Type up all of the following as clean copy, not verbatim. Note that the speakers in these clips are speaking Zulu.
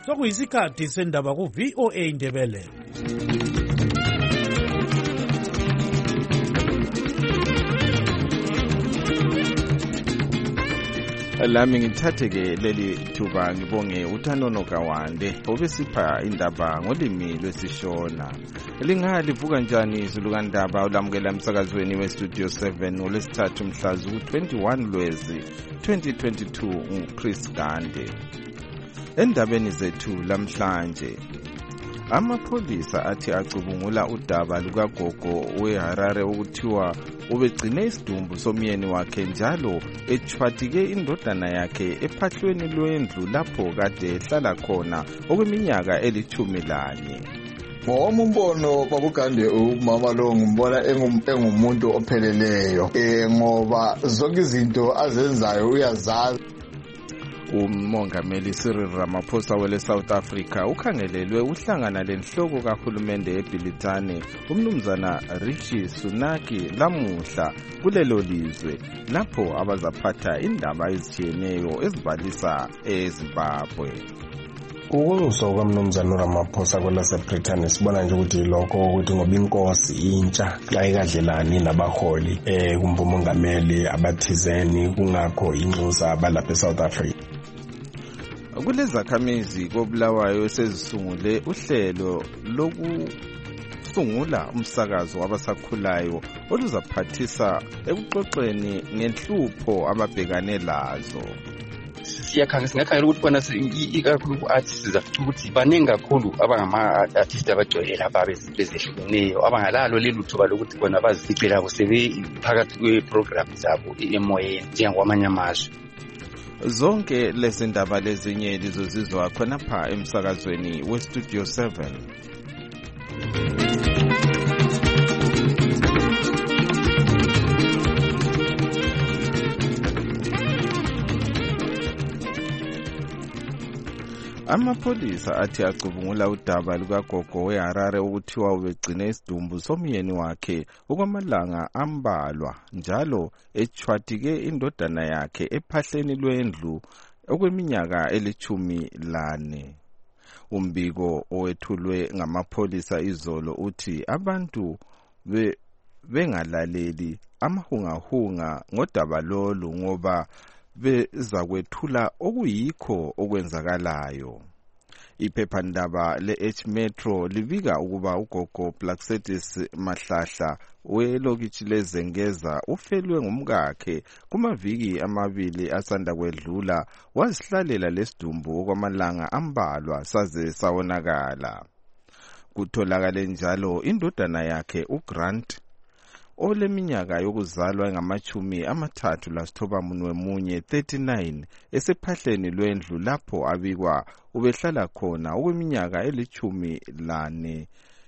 Sokuyisikhathi sendaba ku VOA Indebele. Lami ngithatheke leli thuba ngibonge uThanono Kawande obesipha indaba ngolimi lwesishona. Lingalivuka njani izulu kandaba olamukela emsakazweni weStudio 7 ngolwesithathu mhla zu-21 Lwezi 2022 uChris Gande. Endabeni zethu lamhlanje, amapholisa athi acubungula udaba lukagogo weHarare ukuthiwa ubegcine isidumbu somyeni wakhe njalo echwathike indodana yakhe ephahlweni lwendlu lapho kade ehlala khona okweminyaka eli-11. Ngowami umbono babugande umama lo ngimbona engumuntu opheleleyo ngoba zonke izinto azenzayo uyazazi. Umongameli Cyril Ramaphosa wele South Africa ukhangelelwe uhlangana lenhloko kahulumende eBilitane umnumzana Rishi Sunak lamuhla kulelo lizwe lapho abazaphatha indaba ezitshiyeneyo ezibalisa eZimbabwe. Ukunyuswa kwamnumzana Ramaphosa kwelaseBrithani sibona nje ukuthi lokho ukuthi ngoba inkosi intsha ayikadlelani nabaholi kumbumongameli abathizeni kungakho inxusa abalapha eSouth Africa. Kulezakhamizi koBulawayo sezisungule uhlelo lokusungula umsakazo wabasakhulayo oluzaphathisa ekuxoxeni ngenhlupho ababhekane lazo. Singakhangela ukuthi bona ikakhulu ku-artists sizafica ukuthi baningi kakhulu abangama-artists abagcwele lapha bezehlukeneyo abangalalo leli thuba lokuthi bona bazicela sebephakathi kwe-program zabo emoyeni njengokwamanye amazwe. Zonke lezi ndaba lezinye lizozizwa khonapha emsakazweni weStudio 7. Amapholisa athi acubungula udaba lukagogo weHarare ukuthiwa ubegcine isidumbu somyeni wakhe okwamalanga ambalwa njalo echwathike indodana yakhe ephahleni lwendlu okweminyaka eli-14. Umbiko owethulwe ngamapholisa izolo uthi abantu bengalaleli amahungahunga ngodaba lolu ngoba bezakwethula okuyikho okwenzakalayo. Iphephandaba le-H Metro libika ukuba ugogo Plaxetis Mahlahla welokitshi lezengeza ufelwe ngumkakhe kumaviki amabili asanda kwedlula wazihlalela lesidumbu okwamalanga ambalwa saze sawonakala. Kutholakale njalo indodana yakhe uGrant oleminyaka yokuzalwa engama-39 esephahleni lwendlu lapho abikwa ubehlala khona okweminyaka eli-14.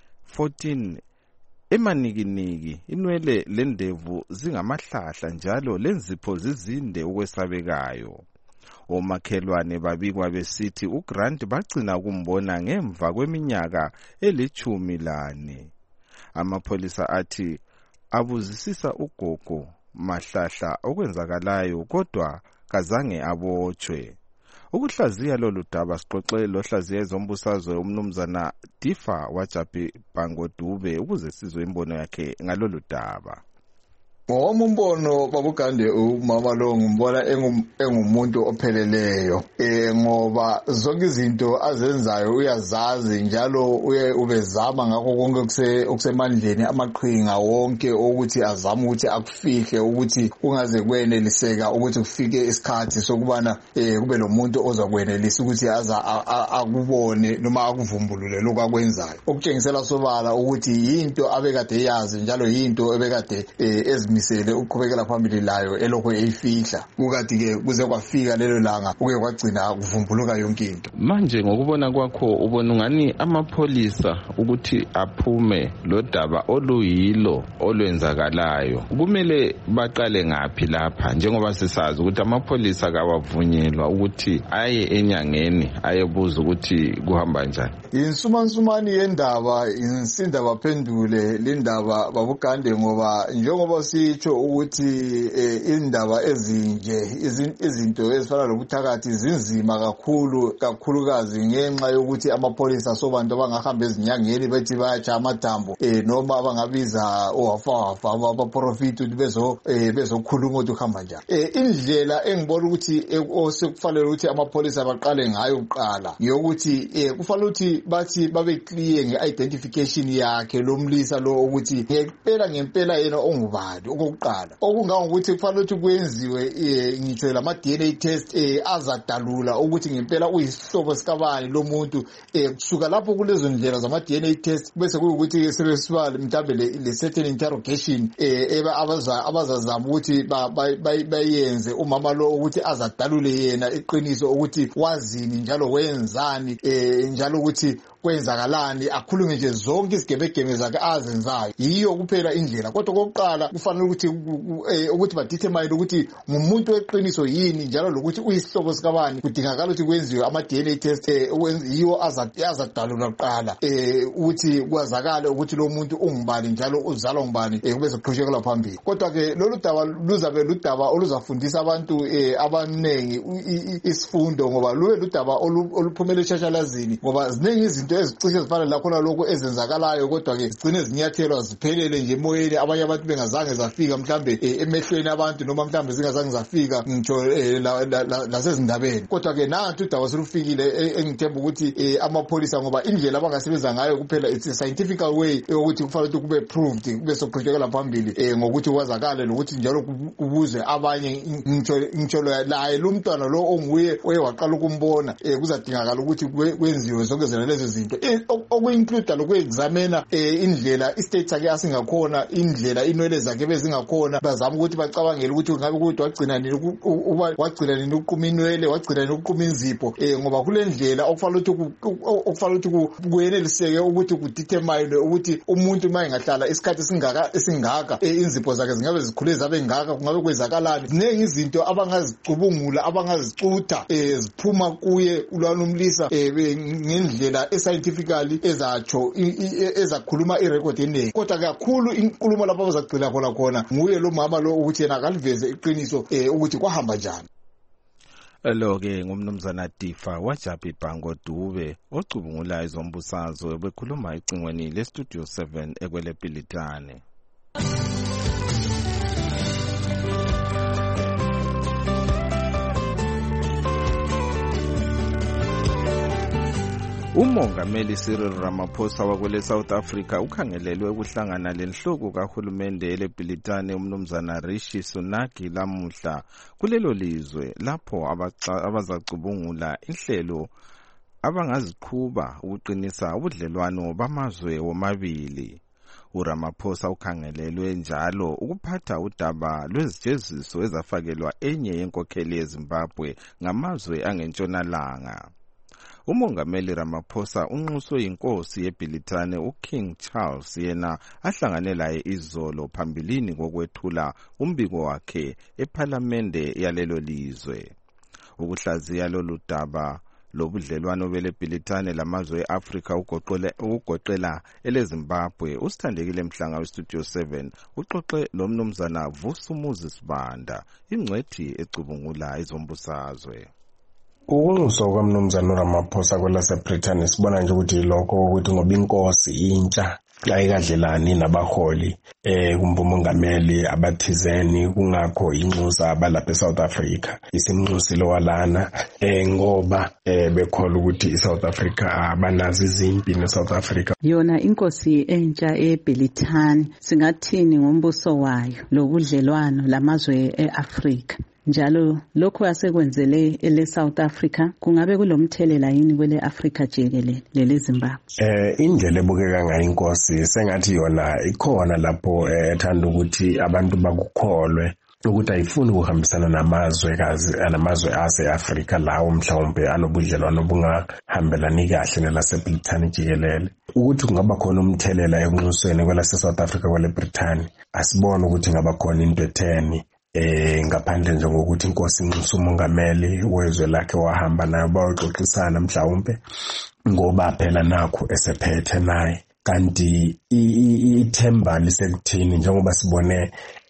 Emanikiniki inwele lendevu zingamahlahla njalo lenzipho zizinde ukwesabekayo. Omakhelwane babikwa besithi uGrant bagcina ukumbona ngemva kweminyaka eli-14. Amapholisa athi abuzisisa ugogo Mahlahla okwenzakalayo kodwa kazange abotshwe. Ukuhlaziya lolu daba sixoxe lohlaziya ezombusazwe umnumzana Difa Wajabi Bangodube ukuze sizwe imbono yakhe ngalolu daba. Ngowami umbono babugande umama lo ngimbona engumuntu opheleleyo ngoba zonke izinto azenzayo uyazazi njalo ubezama ngakho konke okusemandleni amaqhinga wonke ukuthi azama ukuthi akufihle ukuthi kungaze kweneliseka ukuthi kufike isikhathi sokubana kube lomuntu ozakwenelisa ukuthi akubone noma akuvumbulule lokho akwenzayo okutshengisela sobala ukuthi into abekade yazi njalo into ebekade ezimisele ukuqhubekela phambili layo elokho eyifihla ukade ke kuze kwafika lelo langa kuke kwagcina kuvumbuluka yonke into. Manje ngokubona kwakho ubona ngani amapholisa ukuthi aphume lo daba oluyilo olwenzakalayo kumele baqale ngapi lapha njengoba sisazi ukuthi amapholisa kawavunyelwa ukuthi aye enyangeni ayebuza ukuthi kuhamba njani. Insumansumani yendaba insinda baphendule lendaba babugande ngoba njengoba sitsho ukuthi indaba ezinje izinto ezifana lobuthakathi zinzima kakhulukazi ngenxa yokuthi amapholisa sobantu abangahamba ezinyangeni bethi bayatsha amathambo noma abangabiza owafawafa abaprofit ukuthi bezokhuluma ukuthi uhamba njani. Indlela engibona ukuthi osekufanele ukuthi amapholisa baqale ngayo uqala yokuthi kufanele ukuthi bathi babe clear nge-identification yakhe lo mlisa lo ukuthi ngempela yena ongubani okokuqala. Okungangokuthi kufanele ukuthi kwenziwe ngitsho lama-DNA test azadalula ukuthi ngempela uyisihlobo sikabani lo muntu kusuka lapho kulezo ndlela zama-DNA test bese kuyukuthi sebesiba mhlawumbe le certain interrogation abazazama ukuthi bayenze umama lo ukuthi azadalule yena iqiniso ukuthi wazini njalo wenzani njalo ukuthi kwenzakalani akhulume nje zonke izigebegebe zakhe azenzayo. Yiyo kuphela indlela. Kodwa kokuqala kufanele ukuthi badetermine ukuthi ngumuntu weqiniso yini njalo lokuthi uyisihlobo sikabani kudingakala ukuthi kwenziwe ama-DNA test yiwo azadalula kuqala ukuthi kwazakale ukuthi lo muntu ungubani njalo uzalwa ngubani kube soqhubekela phambili. Kodwa ke lolu daba luzabe ludaba oluzafundisa abantu abaningi isifundo ngoba lube ludaba oluphumela eshashalazini ngoba ziningi izinto ezicishe zifana lakhona lokho ezenzakalayo kodwa ke zigcine zinyathelwa ziphelele nje emoyeni abanye abantu bengazange zafika mhlambe emehlweni abantu noma mhlambe zingazange zafika ngitsho lasezindabeni. Kodwa ke nantu udaba selufikile engithemba ukuthi amapholisa ngoba indlela abangasebenza ngayo kuphela it's a scientific way ukuthi kufanele ukuthi kube proved kube soqhubekela phambili ngokuthi kwazakale lokuthi njalo kubuzwe abanye ngitsho laye lo mntwana lo onguye waqala ukumbona kuzadingakala ukuthi kwenziwe zonke lezo zinto okuinclude lokuyexamina indlela istate sakhe asingakhona indlela inwele zakhe bezingakhona bazama ukuthi bacabangele ukuthi ngabe ukuthi wagcina nini uquma inwele wagcina nini uquma inzipho ngoba kule ndlela okufanele ukuthi kuyeneliseke ukuthi kudetermine ukuthi umuntu mayengahlala isikhathi esingaka inzipho zakhe zingabe zikhule zabe ngaka kungabe kwezakalani. Ziningi izinto abangazicubungula abangazicutha ziphuma kuye ulwanumlisa ngendlela scientifically ezatsho ezakhuluma irecord eningi. Kodwa kakhulu inkulumo lapho bazagcina khona nguye lo mama lo ukuthi yena akaliveze iqiniso ukuthi kwahamba njani. Lo-ke ngumnumzana Difa Wajabi Bhango Dube ocubungula izombusazwe bekhuluma icingweni leStudio 7 ekwelePilitane. Umongameli Cyril Ramaphosa wakwele South Africa ukhangelelwe ukuhlangana lenhloko kahulumende elePilitane umnumzana Rishi Sunak lamuhla kulelo lizwe lapho abazacubungula inhlelo abangaziqhuba ukuqinisa ubudlelwano bamazwe womabili. uRamaphosa ukhangelelwe njalo ukuphatha udaba lwezijeziso ezafakelwa enye yenkokheli yeZimbabwe ngamazwe angentshonalanga. Umongameli Ramaphosa unxuswe inkosi yeBilitane uKing Charles yena ahlangane laye izolo phambilini kokwethula umbiko wakhe ePhalamende yalelo lizwe. Ukuhlaziya lolu daba lobudlelwano beleBilitane lamazwe eAfrika ugoqela eleZimbabwe usithandekile Mhlanga weStudio 7 uxoxe lomnumzana Vusumuzi Sibanda ingcwethi ecubungula izombusazwe. Ukunxuswa kwamnumzana uRamaphosa kwelaseBrithani sibona nje ukuthi lokho ukuthi ngoba inkosi intsha ayikadlelani nabaholi kumbumongameli abathizeni kungakho inxusa abalapha eSouth Africa isimnxusilo walana ngoba bekhola ukuthi iSouth Africa abanazi izimpi neSouth Africa. Yona inkosi entsha eBrithani singathini ngombuso wayo lobudlelwano lamazwe eAfrika. Njalo lokho asekwenzele ele South Africa kungabe kulomthelela yini kwele Africa jikelele lele Zimbabwe. Indlela ebukeka ngayo inkosi sengathi yona ikhona lapho ethanda ukuthi abantu bakukholwe ukuthi ayifuni ukuhambisana namazwe ase-Afrika lawo mhlawumbe anobudlelwano bungahambelani kahle nelaseBrithani jikelele. Ukuthi kungaba khona umthelela ekunxusweni kwelase-South Africa kweleBrithani asibone ukuthi ngaba khona into etheni ngaphandle nje ngokuthi inkosi inxusa umongameli wezwe lakhe wahamba naye bayoxoxisana mhlawumbe ngoba phela nakho esephethe naye kanti ithemba lisekuthini njengoba sibone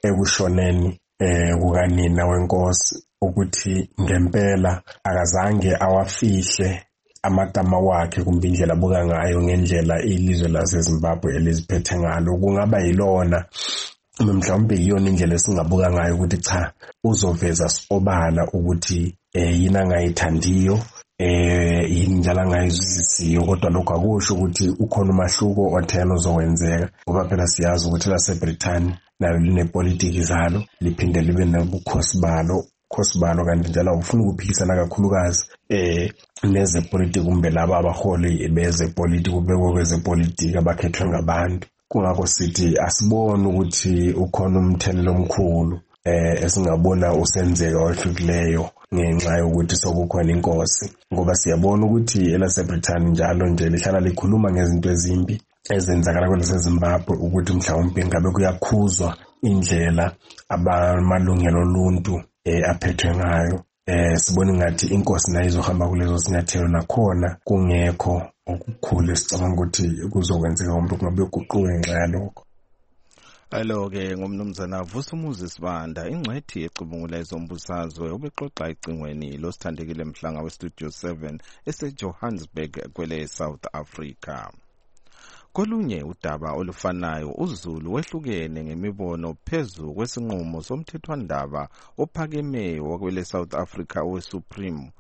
ekushoneni kukanina wenkosi ukuthi ngempela akazange awafihle amagama wakhe kumbe indlela abuka ngayo ngendlela ilizwe laseZimbabwe eliziphethe ngalo. Kungaba yilona mhlawumbe yiyona indlela esingabuka ngayo ukuthi cha uzoveza sobala ukuthi yini angayithandiyo yini njalo angayizwisisiyo, kodwa lokho akusho ukuthi ukhona umahluko othena uzowenzeka, ngoba phela siyazi ukuthi laseBrithani nalo linepolitiki zalo liphinde libe nobukhosi balo kanti njalo ufuna ukuphikisana kakhulukazi nezepolitiki kumbe laba abaholi bezepolitiki ubekwe kwezepolitiki abakhethwe ngabantu. Kungakho sithi asibone ukuthi ukhona umthelelo omkhulu esingabona usenzeka ohlukileyo ngenxa yokuthi sokukhona inkosi, ngoba siyabona ukuthi elaseBrithani njalo nje lihlala likhuluma ngezinto ezimbi ezenzakala kwelaseZimbabwe ukuthi mhlawumbe ngabe kuyakhuzwa indlela abamalungelo oluntu aphethwe ngayo. Sibona ngathi inkosi nayo izohamba kulezo sinyathelo, nakhona kungekho okukhulu esicabanga ukuthi kuzokwenzeka umuntu kungabe uguquke ngenxa yalokho. Alo-ke ngumnumzana Vusumuzi Sibanda, ingcwethi ecubungula ezombusazwe obexoxa ecingweni losithandekile Mhlanga weStudio 7 eseJohannesburg kwele South Africa. Kolunye udaba olufanayo uZulu wehlukene ngemibono phezu kwesinqumo somthethwandaba ophakemeyo wakwele South Africa oweSupreme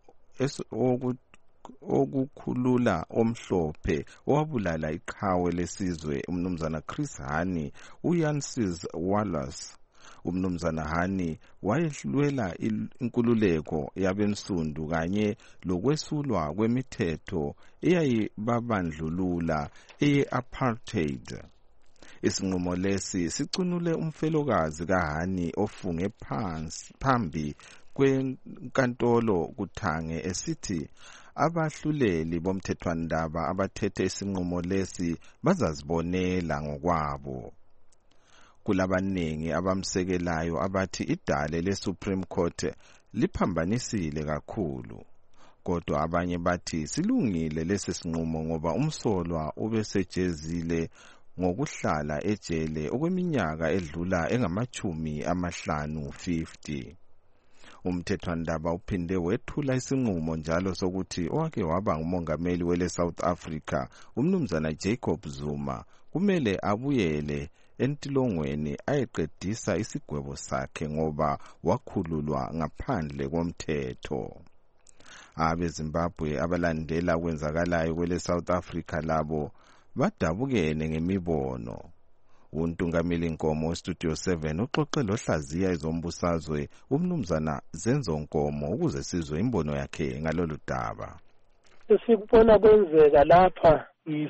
okukhulula omhlophe owabulala iqhawe lesizwe umnumzana Chris Hani uYansis Wallace. Umnumzana Hani wayehluleka inkululeko yabensundu kanye lokwesulwa kwemithetho eyayibabandlulula eye-apartheid. Isinqumo lesi sicunule umfelokazi kaHani ofunge phambi kwenkantolo kuThange esithi abahluleli bomthethwandaba abathethe isinqumo lesi bazazibonela ngokwabo. Kulabaningi abamsekelayo abathi idale leSupreme Court liphambanisile kakhulu, kodwa abanye bathi silungile lesi sinqumo ngoba umsolwa ubesejezile ngokuhlala ejele okweminyaka edlula engama-50. Umthethwandaba uphinde wethula isinqumo njalo sokuthi owake waba ngumongameli wele South Africa umnumzana Jacob Zuma kumele abuyele entilongweni ayeqedisa isigwebo sakhe ngoba wakhululwa ngaphandle komthetho. AbeZimbabwe abalandela kwenzakalayo kwele South Africa labo badabukene ngemibono. Untungameli Nkomo weStudio 7 uxoxe lohlaziya ezombusazwe umnumzana Zenzo Nkomo ukuze sizwe imbono yakhe ngalolu daba. Esikubona kwenzeka lapha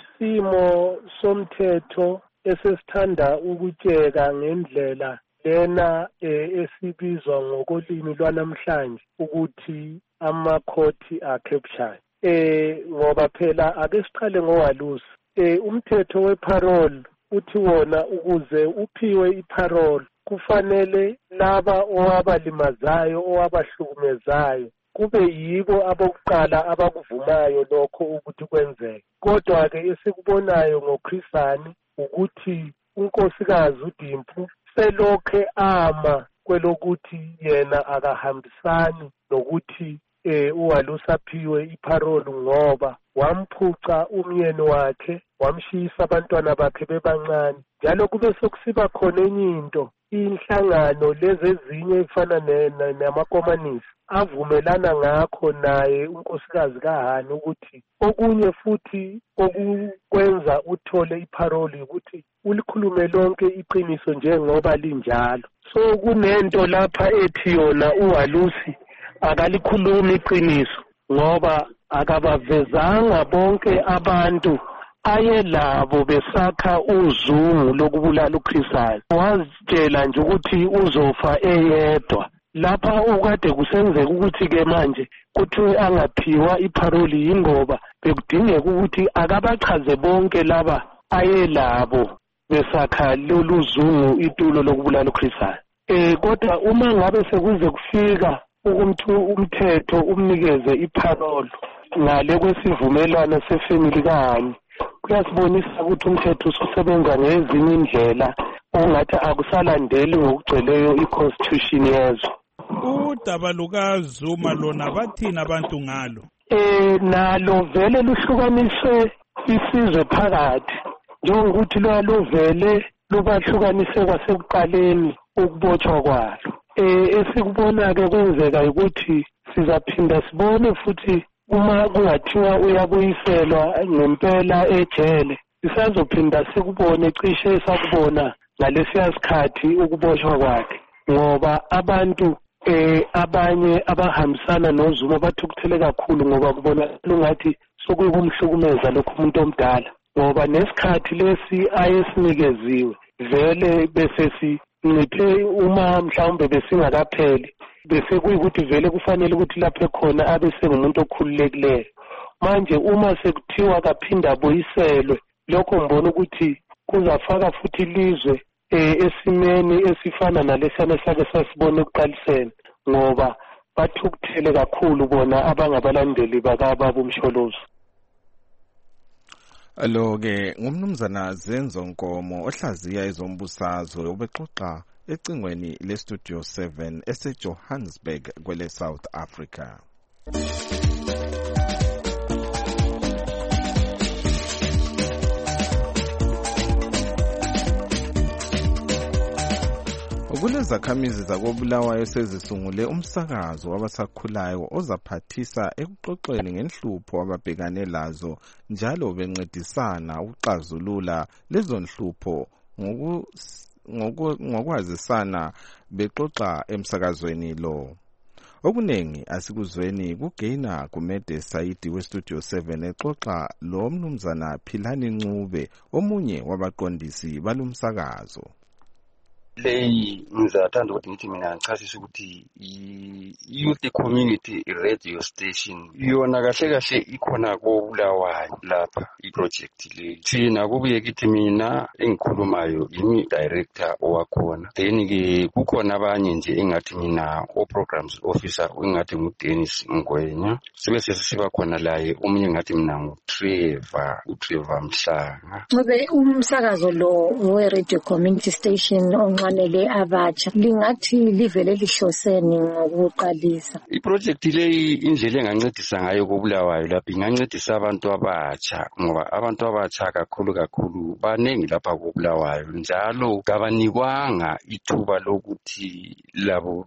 isimo somthetho esesithanda ukutsheka ngendlela lena esibizwa ngokolimi lwanamhlanje ukuthi amakhoti are-captured. Ngoba phela ake siqale ngowalusi. Umthetho weparole uthi wona ukuze uphiwe iparole kufanele laba owabalimazayo owabahlukumezayo kube yibo abokuqala abakuvumayo lokho ukuthi kwenzeke. Kodwa-ke esikubonayo ngoChrisani ukuthi unkosikazi uDimphu selokhe ama kwelokuthi yena akahambisani nokuthi uwalusi aphiwe iparole ngoba wamphuca umyeni wakhe wamshisa abantwana bakhe bebancane. Njalo kube sokusiba khona enye into, inhlangano lezi ezinye efana namakomanisi avumelana ngakho naye unkosikazi kaHani ukuthi okunye futhi okukwenza uthole iparole ukuthi ulikhulume lonke iqiniso njengoba linjalo. So kunento lapha ethi yona uwalusi akalikhuluma iqiniso ngoba akabavezanga bonke abantu ayelabo besakha uzungu lokubulala uChrisani. Wazitshela nje ukuthi uzofa eyedwa. Lapha ukade kusenzeka ukuthi-ke manje kuthiwe angaphiwa iparole yingoba bekudingeka ukuthi akabachaze bonke laba ayelabo besakha lolu zungu itulo lokubulala uChrisani. Kodwa uma ngabe sekuze kufika ukuthi umthetho umnikeze iparole ngale kwesivumelwano sefamily kaHani, kuyasibonisa ukuthi umthetho ususebenza ngezinye indlela ongathi akusalandeli ngokugcweleyo i-constitution yezwe. Udaba lukaZuma lona bathina abantu ngalo? Nalo vele luhlukanise isizwe phakathi, njengokuthi luvele lubahlukanise kwasekuqaleni ukubotshwa kwalo. Esikubona-ke kwenzeka ukuthi sizaphinda sibone futhi uma kungathiwa uyabuyiselwa ngempela ejele, sisazophinda sikubone cishe esakubona ngalesiya sikhathi ukuboshwa kwakhe, ngoba abantu abanye abahambisana noZuma bathukuthele kakhulu ngoba kubona lungathi sokuyikumhlukumeza lokhu umuntu omdala, ngoba nesikhathi lesi ayesinikeziwe vele bese sinciphe uma mhlawumbe besingakapheli, bese kuyikuthi vele kufanele ukuthi lapho khona abe sengumuntu okhululekileyo. Manje uma sekuthiwa kaphinda abuyiselwe, lokho ngibona ukuthi kuzafaka futhi ilizwe esimeni esifana nalesiyana sake sasibona ekuqaliseni, ngoba bathukuthele kakhulu bona abangabalandeli bakababa uMsholozi. Lo-ke ngumnumzana Zenzo Nkomo ohlaziya ezombusazwe ubexoxa ecingweni leStudio 7 eseJohannesburg kwele South Africa. Kulezakhamizi zakoBulawayo sezisungule umsakazo wabasakhulayo ozaphathisa ekuxoxeni ngenhlupho ababhekane lazo njalo bencedisana ukuxazulula lezo nhlupho ngokwazisana bexoxa emsakazweni lo. Okuningi asikuzweni kuGaina Gumede Saidi weStudio 7 exoxa lo mnumzana Philani Ncube omunye wabaqondisi balumsakazo. Leyi ngizathanda ukuthi ngithi mina ngichasisa ukuthi i-Youth Community Radio Station yona kahle kahle ikhona koBulawayo lapha iproject le. Thina kubuye kithi mina engikhulumayo yimi director owakhona, then ke kukhona abanye nje engathi mina o-programs officer engathi nguDennis Ngwenya, sebese siba khona laye omunye ngathi mina nguTrevor Mhlanga. Ngobe umsakazo lo we-Radio Community Station onxanele abatsha lingathi livele lihloseni ngokuqalisa iproject leyi, indlela engancedisa ngayo koBulawayo lapha ingancedisa abantu abatsha, ngoba abantu abatsha kakhulu banengi lapha koBulawayo, njalo kabanikwanga ithuba lokuthi labo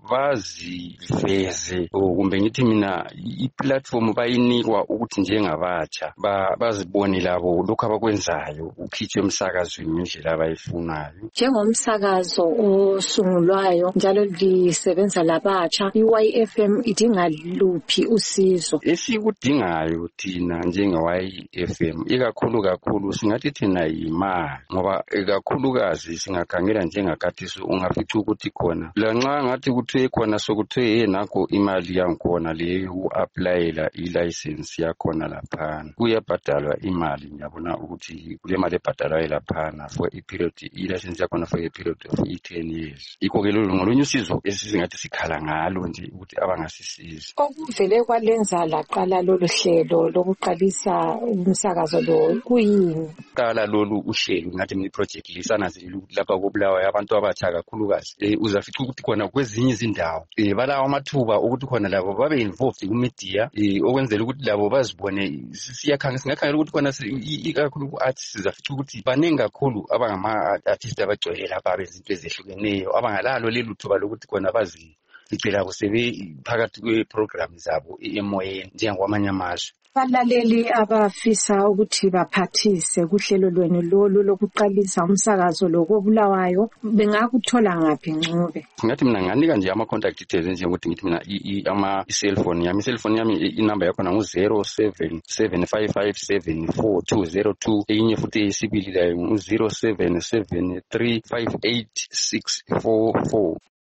baziveze kumbe ngithi mina iplatform bayinikwa ukuthi njengabatsha bazibone labo lokho abakwenzayo ukhitshwe emsakazweni ngendlela abayifunayo. Njengomsakazo osungulwayo njalo lisebenza labatsha, i-YFM idinga luphi usizo? Esikudingayo thina njenge-YFM ikakhulu singathi thina yimali, ngoba ikakhulukazi singakhangela njengakhathesi ungafica ukuthi khona lanxa ngathi kuthiwe khona sokuthiwe nakho imali yankhona leyo u-aplayela i-license yakhona laphana kuyabhadalwa imali. Ngiyabona ukuthi kule mali ebhadalwayo laphana for i-period, i-license yakhona for i-period of 10 years. Ikho-ke lolu ngolunye usizo esingathi sikhala ngalo nje ukuthi abangasisiza. Okuvele kwalenza laqala lolu hlelo lokuqalisa umsakazo lo kuyini? Qala lolu uhlelo ngathi mina iproject lisanazile lapha koBulawayo abantu abatsha kakhulukazi uzafica ukuthi khona kwezinye izindawo balawo amathuba ukuthi khona labo babe involved ku-media okwenzela ukuthi labo bazibone. Singakhangela ukuthi khona ikakhulu ku-artists sizafica ukuthi baningi kakhulu abangama-artists abagcwele lapha bezinto ezehlukeneyo abangalalo leli thuba lokuthi khona bazicela kusebe phakathi kwe-program zabo emoyeni njengokwamanye amazwe. Abalaleli abafisa ukuthi baphathise kuhlelo lwenu lolu lokuqalisa umsakazo lo koBulawayo bengakuthola ngaphi Ncube? Ngathi mina nganika nje ama-contact details njengokuthi ngithi mina i-cellphone yami inamba yakhona ngu-0777557402, eyinye futhi eyesibili layo ngu-0773586644.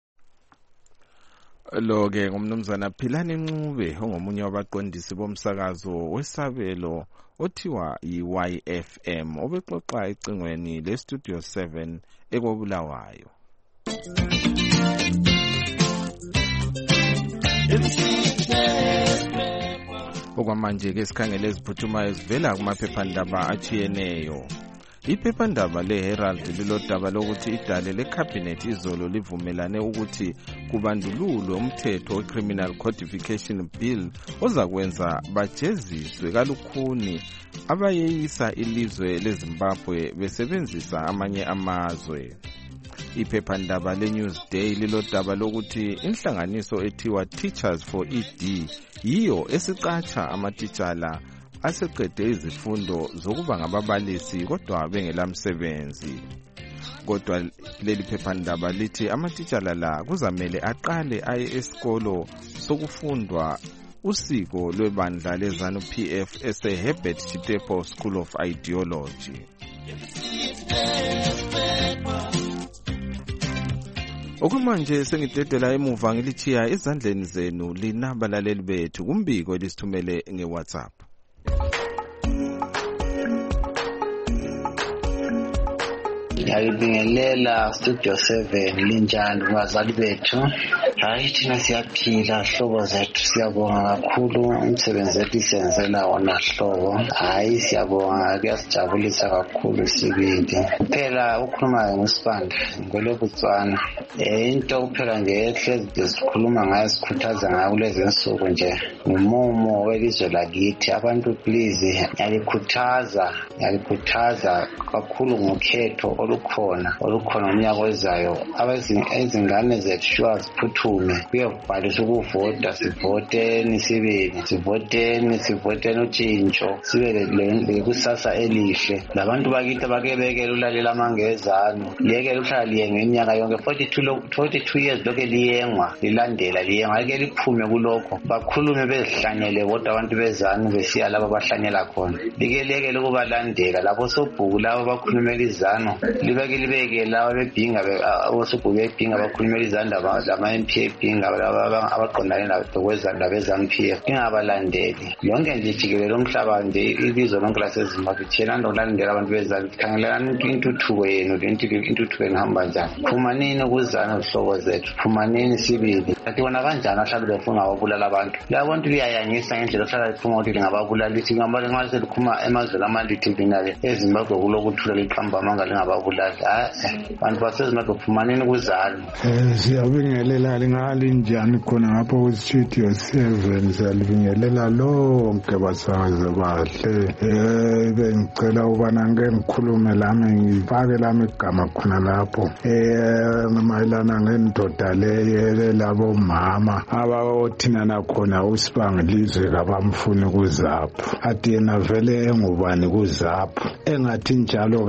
Lo-ke ngumnumzana Philani Ncube ongomunye wabaqondisi bomsakazo wesabelo othiwa yi-YFM obexoxa ecingweni leStudio 7 ekoBulawayo. Okwamanje ke sikhangele eziphuthumayo zivela kumaphephandaba achiyeneyo. Iphephandaba leHerald lilodaba lokuthi idale lekhabhinethi izolo livumelane ukuthi kubandululwe umthetho weCriminal Codification Bill ozakwenza bajeziswe kalukhuni abayeyisa ilizwe leZimbabwe besebenzisa amanye amazwe. Iphephandaba leNewsday lilodaba lokuthi inhlanganiso ethiwa Teachers for ED yiyo esiqatsha amatitshala aseqede izifundo zokuba ngababalisi kodwa bengelamsebenzi. Kodwa leli phephandaba lithi amatitshala la kuzamele aqale aye esikolo sokufundwa usiko lwebandla leZANU PF ese-Herbert Chitepo School of Ideology. Okumanje sengidedela emuva ngilithiya ezandleni zenu lina balaleli bethu kumbiko lisithumele ngeWhatsApp. Ngiyabingelela Studio 7 linjani kubazali bethu. Hayi thina siyaphila hlobo zethu, siyabonga kakhulu umsebenzi wethu senzela wona hlobo. Hayi siyabonga, kuyasijabulisa kakhulu sibindi. Phela ukhuluma ngosibanda ngolobutswana. Into kuphela nje ehlezi sikhuluma ngayo sikhuthaza ngayo kulezi nsuku nje umumo welizwe lakithi. Abantu please ngiyalikhuthaza kakhulu ngokhetho olukhona umnyaka ozayo. Izingane zethu sure ziphuthume kuyobhalisa ukuvota, sivoteni sibili, sivoteni utshintsho, sibe lekusasa elihle. Labantu bakithi abakebekela ulalela amangezano, liyekela uhlala liyenge iminyaka yonke 42 years lokho liyengwa lilandela ake liphume kulokho, bakhulume bezihlanyele kodwa abantu bezanu besiya laba bahlanyela khona. Liyekele ukubalandela lapho sobhuku labo bakhulumela izano, libeke laba bebhinga osobhuku bebhinga bakhulumela izandaba lama-MP ebhinga abaqondane nakwezandaba bezanu-PF. Ingabalandeli yonke nje jikelele umhlaba nje ilizwe lonke laseZimbabwe thina nokulandela abantu bezanu. Khangelelani intuthuko yenu, intuthuko engihamba njani. Phumanini ukuzana uhlobo zethu, phumanini sibili. Kanti bona kanjani ahlala befuna ababulala abantu? Laba bantu liyayangisa ngendlela ohlala liphuma ukuthi lingababulala. Lithi ngamanye selikhuma emazweni amalithi binale eZimbabwe kulokuthula liqamba amanga lingababulali. Bantu baseZimbabwe phumanini ukuzana. Siyabingelela lingalinjani khona ngapha ku-Studio 7, siyalibingelela lonke basazi bahle. Bengicela ukubana ngeke ngikhulume lami ngifake lami igama khona lapho mayelana ngendoda leyo labo mama abathina nakhona usibangilizwe kabamfuni kuZAPU. Athi yena vele engubani kuZAPU, engathi njalo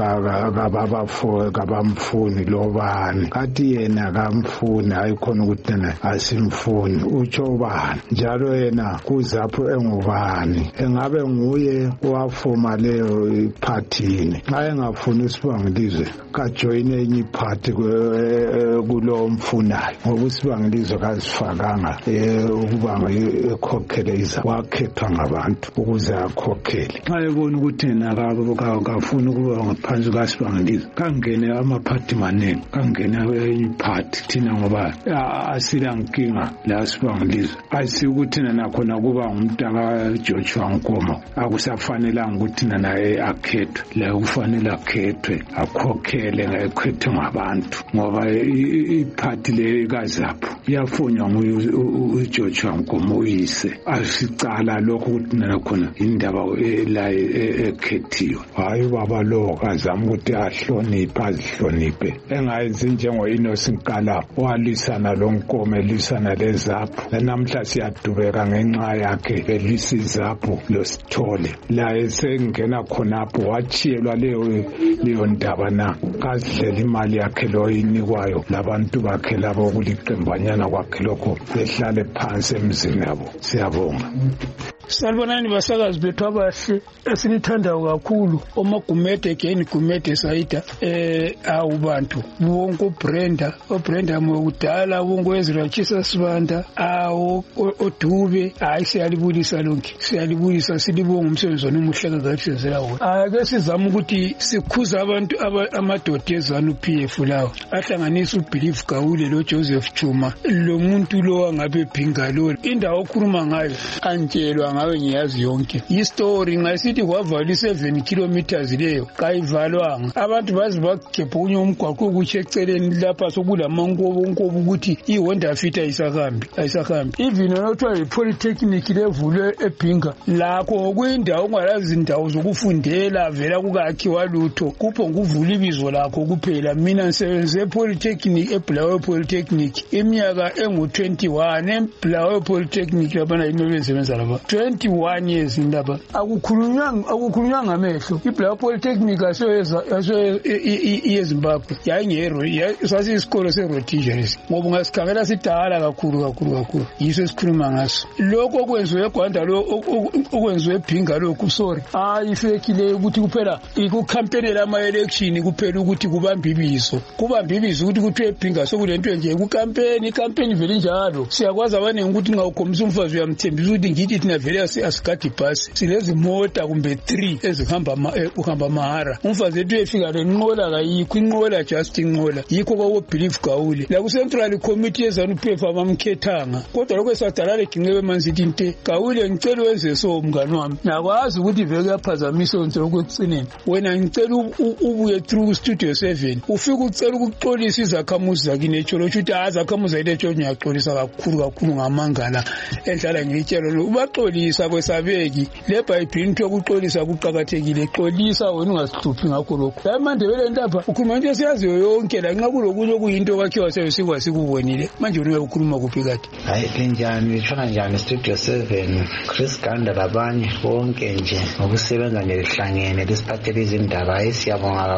kabamfuni lobani, kathi yena kamfuni ayikhona ukuthi yena asimfuni. Utsho bani njalo yena kuZAPU engubani? Engabe nguye owafoma leyo iphathini? Xa engafuni usibangilizwe kajoyine enye iphathi kulo mfunayo, ngoba usibangilizwe kasifakanga ukuba ekhokhele iZAPU. Wakhethwa ngabantu ukuze akhokhele. Xa ebona ukuthi yena kafuni ukuba ngaphansi kasibangilizwe kangene amaphathi maneni, kangene enye iphathi thina ngoba asila nkinga la sibangilizwe. Ayisi ukuthi nakhona kuba ngumuntu akaJoshua Nkomo akusafanelanga ukuthi naye akhethwe. La kufanele akhethwe akhokhele ngakhethwe ngabantu, ngoba iphathi le kaZAPU yafunwa nguJoshua Nkomo uyise. Asicala lokho ukuthi nakhona indaba la ekhethiwe. Hayi baba lo kazama ukuthi azihloniphe engayenzi njengo-Innocent Nkala walwisana lo Nkomo elwisana leZAPU. Namhla siyadubeka ngenxa yakhe elwisa iZAPU loSithole. La esengena khonapho wachiyelwa leyo ndaba na kazidlela imali yakhe lo inikwayo labantu bakhe labo kuliqembanyana kwakhe lokho behlale phansi emzini yabo. Siyabonga. Salibonani basakazi bethu abahle esinithandayo kakhulu, oMagumede again Gumede Saida awubantu bonke uBrenda mokudala bonke Ezra Chisa Sibanda oDube. Hayi siyalibulisa lonke, siyalibulisa, silibonga umsebenzi omuhle kakhulu senzela wona. Ake sizama ukuthi sikhuza abantu amadoda eZANU PF lawo ahlanganisa uBelief Gawule lo Joseph Chuma lo muntu lo angabe bhinga lo indawo okhuluma ngayo antshelwa ngawe ngiyazi yonke history ngasithi kwavalwa 7 kilometers leyo kayivalwanga abantu bazi bagebhunye umgwaqo ukuthi eceleni lapha sokulamankobo ukuthi iHonda Fit ayisahambi even nothiwa iPolytechnic levulwe eBhinga lakho kuyindawo ongalazi indawo zokufundela vela kukakhiwa lutho kupho nguvula ibizo lakho kuphela mina ngisebenze ePolytechnic eBulawayo Polytechnic iminyaka engu21 eBulawayo Polytechnic labana inobenza lapha 21 years indaba akukhulunywa ngamehlo iBulawayo Polytechnic asoyeza yeZimbabwe yayingero sasiyisikolo seRotigers ngoba ngasikhangela sidala kakhulu yiso esikhuluma ngaso lokho okwenziwe eGwanda lo okwenziwe eBhinga lokhu sorry ayifekile ukuthi kuphela ikucampaign lama election kuphela ukuthi kubamba ibizo ukuthi kuthiwe eBhinga sokulento nje icampaign vele njalo siyakwazi abaningi ukuthi nxa ukhombisa umfazi uyamthembisa ukuthi ngithi thina vele asigadi bus silezi mota kumbe 3 ezihamba mahara umfazi ethu efika lenqola kayikho inqola just inqola yikho kwawo believe Gawule la ku Central Committee ezanuPF abamkhethanga kodwa lokho esadalale ginqebe manzithi inte Gawule ngicela wenze so mngani wami nakwazi ukuthi vele yaphazamisa onke lokugcineni wena ngicela ubuye through Studio 7 ufika ucela ukuxolisa izakhamuzi zakini echolo ukuthi azakhamuzi ayithe ngiyaxolisa kakhulu ngamangala endlala ngitshelo lo ubaxolisa kwesabeki leBhayibheli into yokuxolisa kuqhakathekile xolisa wena ungasihluphi ngakho lokho lamandebele ndaba ukhuluma into esiyaziyo yonke la nxa kulokunye okuyinto kwakhiwa sesikwa sikubonile manje wena ukhuluma kuphi kade hayi linjani lishona njani Studio 7 Chris Ganda labanye bonke nje ngokusebenza nje lihlangene lisiphathele izindaba siyabonga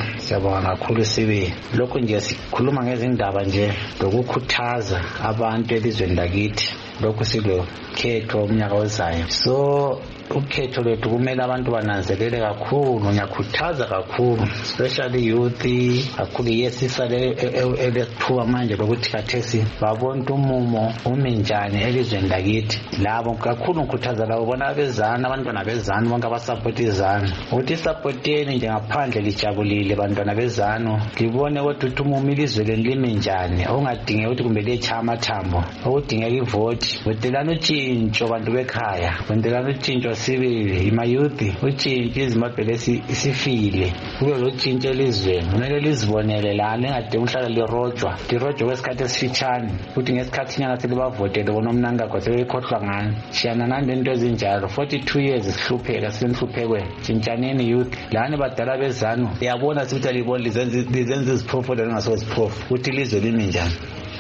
kakhulu sibe lokho nje sikhuluma ngezindaba nje lokukhuthaza abantu elizweni lakithi lokho silo khetho umnyaka ozayo so ukhetho lethu kumele abantu bananzelele kakhulu ngiyakhuthaza kakhulu especially youth kakhulu yesisale elethuba manje lokuthi kathesi babona umumo uminjani elizweni lakithi labo kakhulu ngikhuthaza labo bona abezana abantwana bezana bonke abasupport izana ukuthi supporteni nje ngaphandle lijabulile abantwana bezana libone ukuthi umumo ilizwe liminjani ongadinge ukuthi kumbe lechama thambo okudingeka ivoti wedelana utshintsho bantu bekhaya wendelana utshintsho sibili imayuthi utshintsho izimbabwe isifile kube lo tshintsho elizweni kumele lizibonele lana engade uhlala lirojwa kwesikhathi esifitshane ukuthi ngesikhathi nyanga selibavotele bona umnanga kwase bekhohlwa ngani shiyana nande into ezinjalo 42 years sihlupheka senhluphekwe tshintshaneni youth lana badala bezano yabona sithi libona lizenza iziphofu lengaso iziphofu ukuthi ilizwe limi njani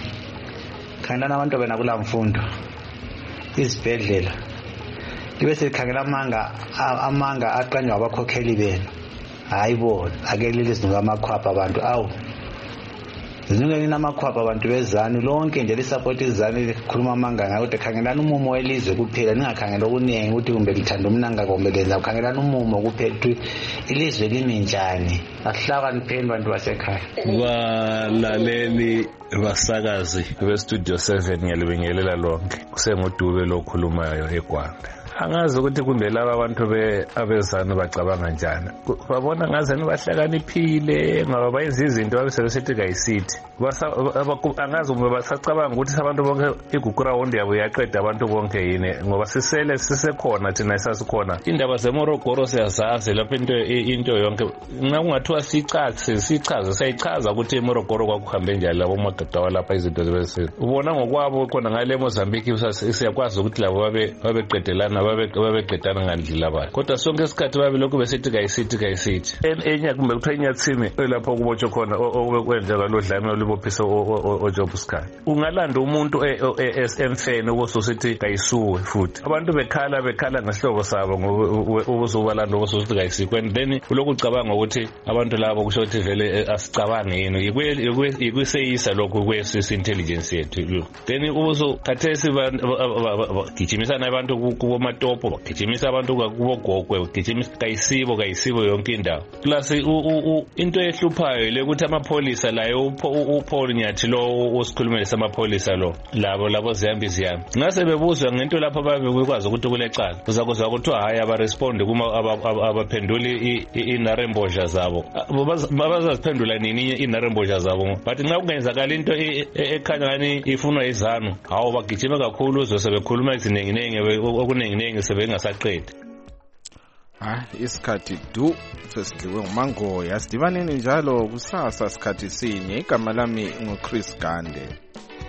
khangela abantu bena kula mfundo izibhedlela libe selikhangela amanga aqanywa abakhokheli benu hayibo akelelizwe ngamakhwapha abantu zinike namakhwapha abantu bezanu lonke nje lisupport izanu likhuluma amanga ngayo ukuthi khangelana umumo welizwe kuphela ningakhangela okuningi ukuthi kumbe lithanda umnanga kumbe lenza khangelana umumo kuphela ilizwe limi njani ahlaka niphendwa abantu basekhaya balaleli basakazi beStudio 7 ngiyalibingelela lonke kusengudube lokhulumayo eGwanda angazi ukuthi kumbe laba abantu abezana bacabanga njani babona ngaze nibahlakaniphile ngoba bayenza izinto abasebesithi kayisithi angazi kumbe basacabanga ukuthi abantu bonke igugurawundi yabo yaqeda abantu bonke yini ngoba sisekhona thina sasikhona indaba zeMorogoro siyazazi lapho into yonke nxa kungathiwa sichaze sayichaza ukuthi eMorogoro kwakuhambe njani labo magadawa lapha izinto zebese ubona ngokwabo khona ngale Mozambique siyakwazi ukuthi labo babeqedelana babeqedana ngandlela bayo kodwa sonke isikhathi babelokhu besithi kayisithi enye kumbe kuthiwa inyathini lapho kubotshwe khona okwenziwa lodlame olubophisa oJob Sky ungalanda umuntu emfene ukususithi kayisuwe futhi abantu bekhala ngesihlobo sabo ngokuzobalanda ukususithi kayisiwe and then ulokhu ucabanga ukuthi abantu labo kusho ukuthi vele asicabange yini yikuseyisa lokhu kwesisi intelligence yethu then ubuzo khathesi gijimisana abantu kubomatopo bagijimisa abantu kubogogwe bagijimisa kayisibo yonke indawo plus into ehluphayo le ukuthi amapholisa layo uPaul Nyathi lo osikhulumele samapholisa lo labo zihambisi ngase bebuzwa ngento lapha babekwazi ukuthi kulecala uzakuzwa kuthiwa hayi abarespond kuma abaphenduli inarembodla zabo bazaziphendula nini inarembodla zabo but nxa kungenzakala into ekhanya ngani ifunwa izanu hawo bagijima kakhulu uzosebekhuluma izinenginenge okuningi abaningi sebengasaqedi. Isikhathi du sesidliwe ngumangoya. Sidibaneni njalo kusasa sikhathi sinye. Igama lami nguChris Gande.